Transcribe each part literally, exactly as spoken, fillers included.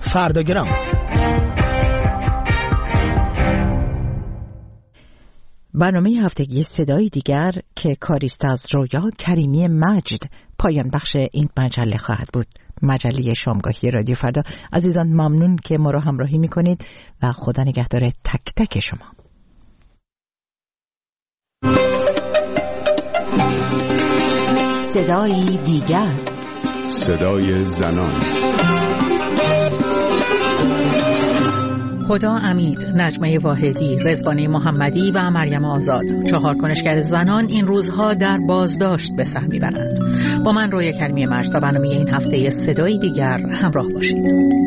فرداگرام. برنامه هفتگی صدای دیگر که کاریست از رویا کریمی مجد پایان بخش این مجله خواهد بود. مجله شامگاهی رادیو فردا. عزیزان ممنون که ما را همراهی میکنید و خدا نگهدار تک تک شما. صدای دیگر، صدای زنان. هدا امید، نجمه واحدی، رضوانه محمدی و مریم آزاد، چهار کنشگر زنان این روزها در بازداشت به سر میبرند. با من رویا کریمی مجد و برنامه این هفته صدای دیگر همراه باشید.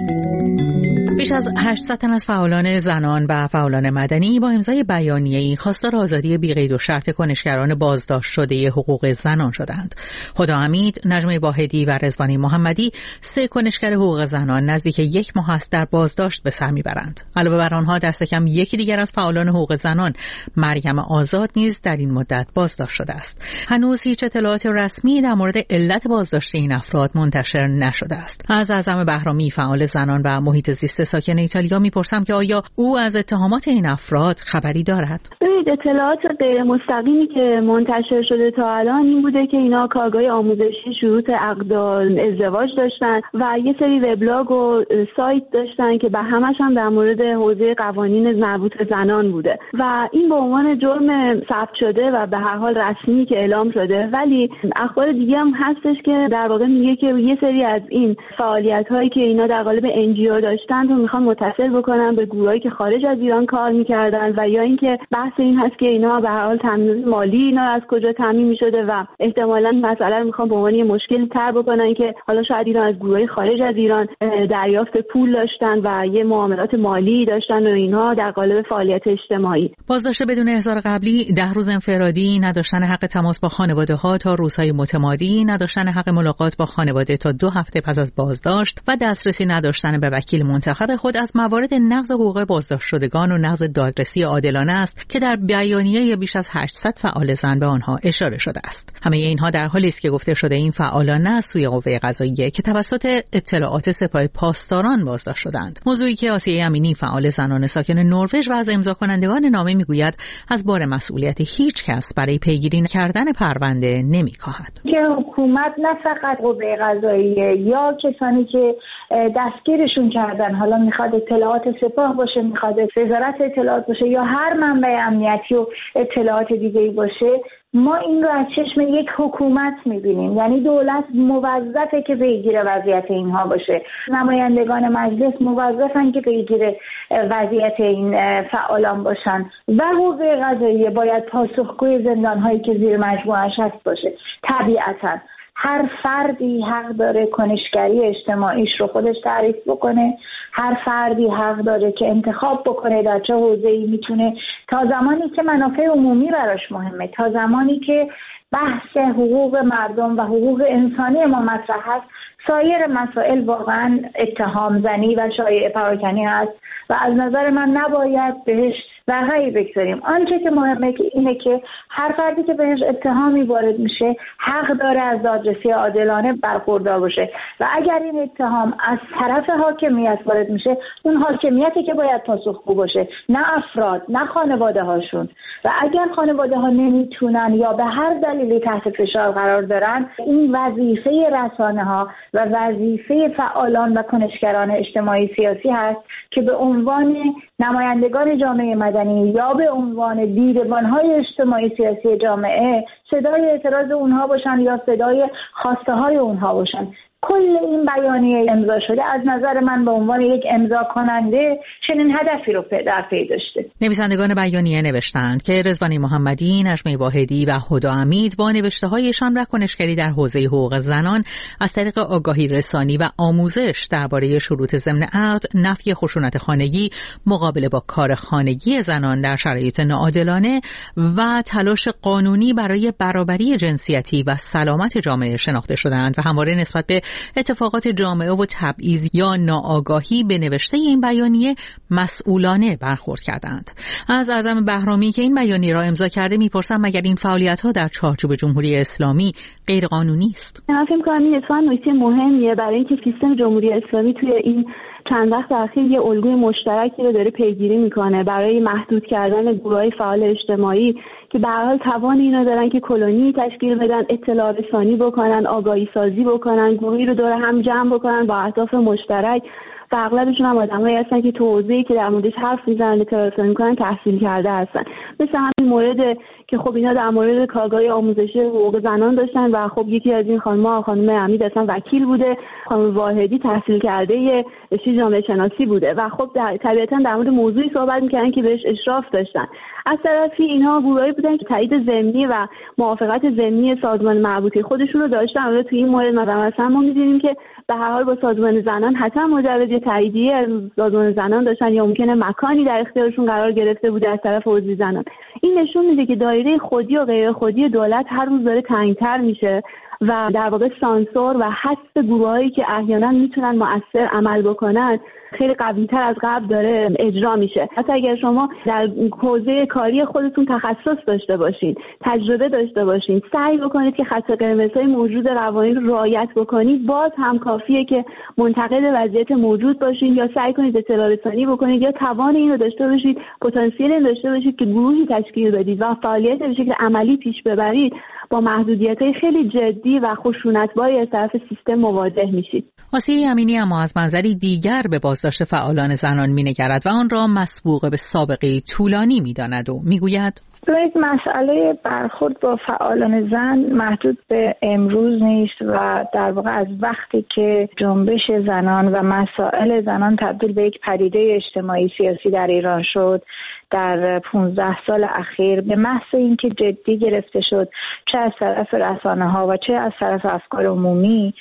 بیش از هشتصد تن از فعالان زنان و فعالان مدنی با امضای بیانیه‌ای خواستار آزادی بی‌قید و شرط کنشگران بازداشت شده حقوق زنان شدند. هدا امید، نجمه واحدی و رضوانه محمدی، سه کنشگر حقوق زنان نزدیک یک ماه است در بازداشت به سر میبرند. علاوه بر آنها دست کم یکی دیگر از فعالان حقوق زنان، مریم آزاد، نیز در این مدت بازداشت شده است. هنوز هیچ اطلاعات رسمی در مورد علت بازداشت این افراد منتشر نشده است. از اعظم بهرامی، فعال زنان و محیط زیست ساکن ایتالیا میپرسم که آیا او از اتهامات این افراد خبری دارد؟ ببینید، اطلاعات غیر مستقیمی که منتشر شده تا الان این بوده که اینا کارگاه آموزشی شروط عقد ازدواج داشتن و یه سری وبلاگ و سایت داشتن که به همش هم در مورد حوزه قوانین مربوط به زنان بوده و این به عنوان جرم ثبت شده و به هر حال رسمی که اعلام شده. ولی اخبار دیگه هم هستش که در واقع میگه که یه سری از این فعالیت‌هایی که اینا در قالب ان جی او داشتن رو میخوان متصل بکنن به گروهایی که خارج از ایران کار میکردن و یا اینکه بحث این هست که اینا به هر حال تامین مالی اینا از کجا تامین میشده و احتمالاً مسئله رو میخوان به عنوان یه مشکل تر بکنن که حالا شاید اینا از گروهای خارج از ایران دریافت پول داشتن و یه معاملات مالی داشتن و اینها در قالب فعالیت اجتماعی. بازداشت بدون احضار قبلی، ده روز انفرادی، نداشتن حق تماس با خانواده ها تا روزهای متمادی، نداشتن حق ملاقات با خانواده تا دو هفته پس از بازداشت و دسترسی نداشتن به وکیل منتخب خود از موارد نقض حقوق بازداشت شدگان و نقض دادرسی عادلانه است که در بیانیه بیش از هشتصد فعال زن به آنها اشاره شده است. همه اینها در حالی است که گفته شده این فعالان از سوی قوه قضاییه که توسط اطلاعات سپاه پاسداران بازداشت شدند. موضوعی که آسیه امینی، فعال زنان ساکن نروژ و از امضا کنندگان نامه میگوید از بار مسئولیت هیچ کس برای پیگیری کردن پرونده نمیکاهد. که حکومت نه فقط قوه قضاییه یا کسانی که دستگیرشون کردن، حالا میخواد اطلاعات سپاه باشه، میخواد وزارت اطلاعات باشه یا هر منبع امنیتی و اطلاعات دیگه‌ای باشه، ما این رو از چشم یک حکومت میبینیم. یعنی دولت موظفه که پیگیر وضعیت اینها باشه، نمایندگان مجلس موظفن که پیگیر وضعیت این فعالان باشن و حوزه قضاییه باید پاسخگوی زندان‌هایی که زیر مجموعه‌اش هست باشه. طبیعتاً هر فردی حق داره کنشگری اجتماعیش رو خودش تعریف بکنه، هر فردی حق داره که انتخاب بکنه در چه حوزه‌ای میتونه، تا زمانی که منافع عمومی براش مهمه، تا زمانی که بحث حقوق مردم و حقوق انسانی ما مطرح هست. سایر مسائل واقعا اتهام زنی و شایعه پراکنی هست و از نظر من نباید بهش رهایی بگذاریم. آنچه که مهمه که اینه که هر فردی که بهش اتهامی وارد میشه حق داره از دادرسی عادلانه برخوردار باشه و اگر این اتهام از طرف حاکمیت وارد میشه، اون حاکمیتی که باید پاسخگو باشه، نه افراد، نه خانواده هاشون. و اگر خانواده ها نمیتونن یا به هر دلیلی تحت فشار قرار دارن، این وظیفه رسانه ها و وظیفه فعالان و کنشگران اجتماعی سیاسی هست که به عنوان نمایندگان جامعه مدنی یا به عنوان دیدبان‌های اجتماعی سیاسی جامعه صدای اعتراض اونها باشن یا صدای خواسته های اونها باشن. کل این بیانیه امضا شده از نظر من به عنوان یک امضا کننده چنین هدفی رو در پی داشته. نویسندگان بیانیه نوشتند که رضوانه محمدی، نجمه واحدی و هدا امید با نوشته‌هایشان و کنشگری در حوزه حقوق زنان از طریق آگاهی رسانی و آموزش درباره شروط ضمن عقد، نفی خشونت خانگی، مقابله با کار خانگی زنان در شرایط ناعادلانه و تلاش قانونی برای برابری جنسیتی و سلامت جامعه شناخته شدند و همواره نسبت به اتفاقات جامعه و تبعیض یا ناآگاهی به نوشته این بیانیه مسئولانه برخورد کردند. از اعظم بهرامی که این بیانیه را امضا کرده میپرسم مگر این فعالیت‌ها در چارچوب جمهوری اسلامی غیر قانونی است؟ من فکر می‌کنم این اتفاقا نکته مهمیه برای اینکه سیستم جمهوری اسلامی توی این چند وقت اخیر یه الگوی مشترکی رو داره پیگیری میکنه برای محدود کردن گروه‌های فعال اجتماعی که به هر حال توان اینو دارن که کلونی تشکیل بدن، اطلاع رسانی بکنن، آگاهی سازی بکنن، گروهی رو دور هم جمع بکنن با اهداف مشترک. و اغلبشون هم آدمایی هستن که تو حوزه‌ای که در موردش حرف میزنن، اطلاع رسانی میکنن، تحصیل کرده هستن. مثل همین مورد که خب اینا در مورد کارگاه آموزشی حقوق زنان داشتن و خب یکی از این خانم‌ها خانم امیل اصلا وکیل بوده، خانم واحدی تحصیل کرده رشته جامعه شناسی بوده و خب در طبیعتاً در مورد موضوعی صحبت میکردن که بهش اشراف داشتن. از طرفی اینها گروهایی بودن که تایید ضمنی و موافقت ضمنی سازمان مربوطه خودشون رو داشتن. ولی تو این مورد مثلا ما می‌دونیم که به هر حال با سازمان زنان حتما مجوز تاییدیه از سازمان زنان داشتن یا ممکنه مکانی در اختیارشون قرار گرفته بوده از طرف عضو زنان. این نشون میده که دایره خودی و غیر خودی دولت هر روز داره تنگ‌تر میشه و در واقع سانسور و حذف گروهایی که احیانا میتونن مؤثر عمل بکنن خیلی قوی‌تر از قبل داره اجرا میشه. حتی اگر شما در حوزه کاری خودتون تخصص داشته باشین، تجربه داشته باشین، سعی بکنید که خط قرمزهای موجود قوانین رو رعایت بکنید، باز هم کافیه که منتقد وضعیت موجود باشین یا سعی کنید اطلاع رسانی بکنید یا توان این رو داشته باشید، پتانسیل این داشته باشید که گروهی تشکیل بدید و فعالیت به شکل عملی پیش ببرید، با محدودیت‌های خیلی جدی و خشونت‌باری از طرف سیستم مواجه میشید. آسیه امینی اما از منظری دیگر به بازداشت فعالان زنان می‌نگرد و آن را مسبوق به سابقه طولانی می‌داند و می‌گوید ببینید مسئله برخورد با فعالان زن محدود به امروز نیست و در واقع از وقتی که جنبش زنان و مسائل زنان تبدیل به یک پدیده اجتماعی سیاسی در ایران شد در پانزده سال اخیر، به محض اینکه جدی گرفته شد چه از طرف رسانه‌ها و چه از طرف افکار عمومی،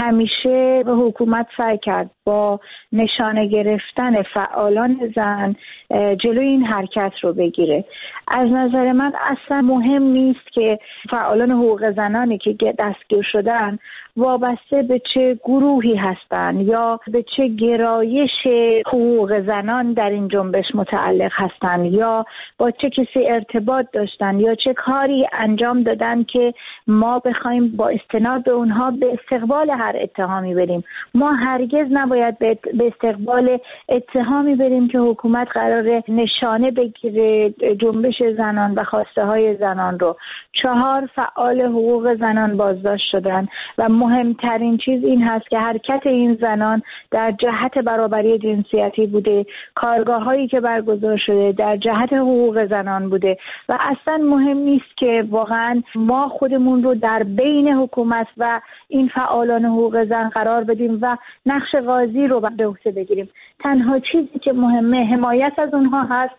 همیشه به حکومت سعی کرد با نشانه گرفتن فعالان زن جلوی این حرکت رو بگیره. از نظر من اصلا مهم نیست که فعالان حقوق زنانی که دستگیر شدن وابسته به چه گروهی هستند یا به چه گرایش حقوق زنان در این جنبش متعلق هستند یا با چه کسی ارتباط داشتن یا چه کاری انجام دادن که ما بخوایم با استناد به اونها به استقبال هر اتهامی بریم. ما هرگز نباید به استقبال اتهامی بریم که حکومت قراره نشانه بگیره جنبش زنان و خواسته های زنان رو. چهار فعال حقوق زنان بازداشت شدن و مهمترین چیز این هست که حرکت این زنان در جهت برابری جنسیتی بوده، کارگاه هایی که برگزار شده در جهت حقوق زنان بوده و اصلا مهم نیست که واقعا ما خودمون رو در بین حکومت و این فعالان حقوق زن قرار بدیم و نقش قاضی رو به عهده بگیریم. تنها چیزی که مهمه حمایت از اونها هست،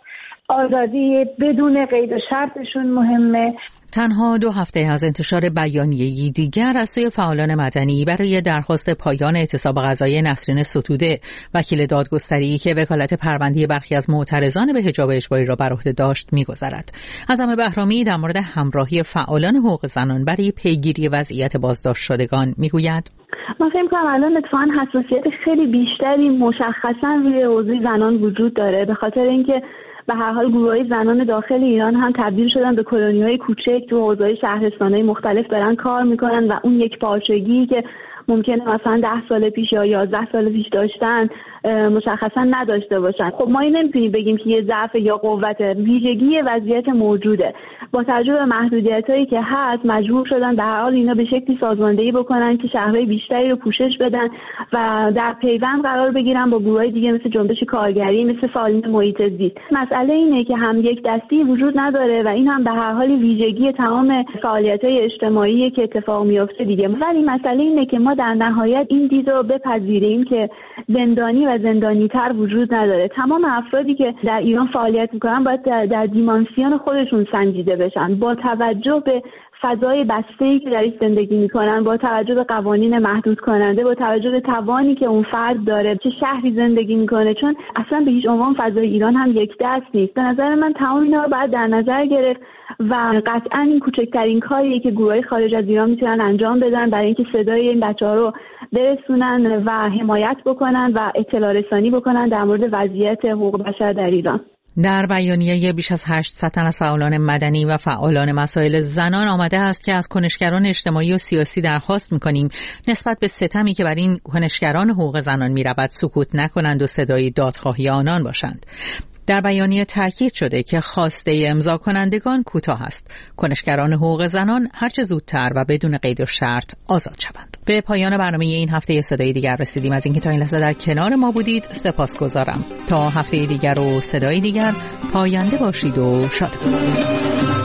آزادی بدون قید و شرطشون مهمه. تنها دو هفته از انتشار بیانیه‌ای دیگر از سوی فعالان مدنی برای درخواست پایان اعتصاب غذایی نسرین ستوده، وکیل دادگستری که وکالت پرونده برخی از معترضان به حجاب اجباری را بر عهده داشت می‌گذرد. عظمه بهرامی در مورد همراهی فعالان حقوق زنان برای پیگیری وضعیت بازداشت شدگان می‌گوید: من فکر می‌کنم الان اتفاقاً حساسیت خیلی بیشتری مشخصاً روی حوزه زنان وجود داره، به خاطر اینکه به هر حال گروه‌های زنان داخل ایران هم تبدیل شدن به کلونی‌های کوچک تو حوزه‌های شهرستان‌های مختلف دارن کار میکنن و اون یک پارچگی که ممکنه مثلا ده سال پیش یا یازده سال پیش داشتن مشخصا نداشته باشن. خب ما این نمیتونیم بگیم که یه ضعف یا قوت، ویژگی وضعیت موجوده. با توجه به محدودیتایی که هست مجبور شدن به هر حال اینا به شکلی سازماندهی بکنن که شهرهای بیشتری رو پوشش بدن و در پیوند قرار بگیرن با گروهای دیگه مثل جنبش کارگری، مثل فعالین محیط زیست. مسئله اینه که هم یک دستی وجود نداره و این هم به هر حال ویژگی تمام فعالیت‌های اجتماعی که اتفاق میفته دیگه. ولی مسئله اینه که ما در نهایت این دید رو بپذیریم که زندانی و زندانی تر وجود نداره. تمام افرادی که در ایران فعالیت میکنن باید در, در دیمانسیون خودشون سنجیده بشن، با توجه به فضای بسته‌ای که درش زندگی میکنن، با توجه به قوانین محدود کننده، با توجه به توانی که اون فرد داره، چه شهری زندگی میکنه، چون اصلا به هیچ عنوان فضای ایران هم یک دست نیست. به نظر من تمام اینا رو باید در نظر گرفت و قطعا این کوچکترین کاریه که گروهای خارج از ایران میتونن انجام بدن برای اینکه صدای این بچه‌ها رو برسونن و حمایت بکنن و اطلاع رسانی بکنن در مورد وضعیت حقوق بشر در ایران. در بیانیه بیش از هشتصد تن از فعالان مدنی و فعالان مسائل زنان آمده است که از کنشگران اجتماعی و سیاسی درخواست می‌کنیم نسبت به ستمی که بر این کنشگران حقوق زنان می‌رود سکوت نکنند و صدای دادخواهی آنان باشند. در بیانیه تاکید شده که خواسته امضا کنندگان کوتاه است. کنشگران حقوق زنان هرچه زودتر و بدون قید و شرط آزاد شوند. به پایان برنامه این هفته صدای دیگر رسیدیم. از اینکه تا این لحظه در کنار ما بودید سپاسگزارم. تا هفته دیگر و صدای دیگر پاینده باشید و شاد باشید.